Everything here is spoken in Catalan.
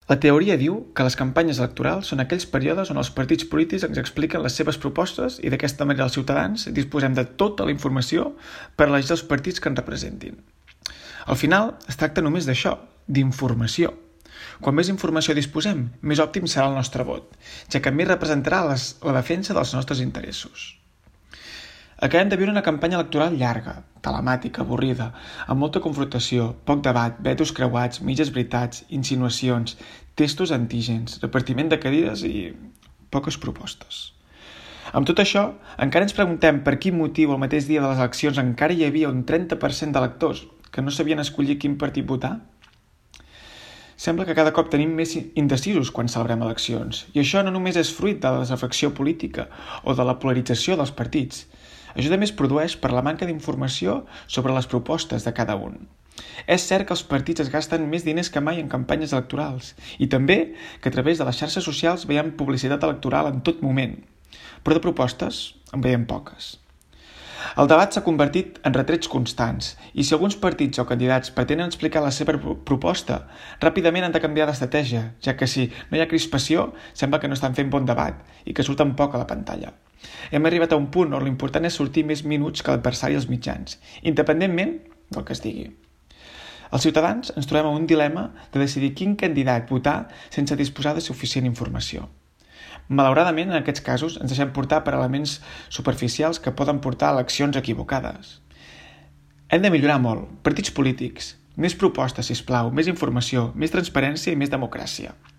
La teoria diu que les campanyes electorals són aquells períodes on els partits polítics ens expliquen les seves propostes i d'aquesta manera els ciutadans disposem de tota la informació per elegir els partits que ens representin. Al final, es tracta només d'això, d'informació. Quan més informació disposem, més òptim serà el nostre vot, ja que més representarà la defensa dels nostres interessos. Acabem de viure una campanya electoral llarga, telemàtica, avorrida, amb molta confrontació, poc debat, vetos creuats, mitges veritats, insinuacions, testos antígens, repartiment de cadires i poques propostes. Amb tot això, encara ens preguntem per quin motiu el mateix dia de les eleccions encara hi havia un 30% d'electors que no sabien escollir quin partit votar? Sembla que cada cop tenim més indecisos quan celebrem eleccions, i això no només és fruit de la desafecció política o de la polarització dels partits. Això també es produeix per la manca d'informació sobre les propostes de cada un. És cert que els partits es gasten més diners que mai en campanyes electorals i també que a través de les xarxes socials veiem publicitat electoral en tot moment, però de propostes en veiem poques. El debat s'ha convertit en retrets constants i si alguns partits o candidats pretenen explicar la seva proposta, ràpidament han de canviar d'estratègia, ja que si no hi ha crispació, sembla que no estan fent bon debat i que surten poc a la pantalla. Hem arribat a un punt on l'important és sortir més minuts que l'adversari als mitjans, independentment del que es digui. Els ciutadans ens trobem en un dilema de decidir quin candidat votar sense disposar de suficient informació. Malauradament, en aquests casos, ens deixem portar per elements superficials que poden portar a eleccions equivocades. Hem de millorar molt. Partits polítics. Més propostes, sisplau, més informació, més transparència i més democràcia.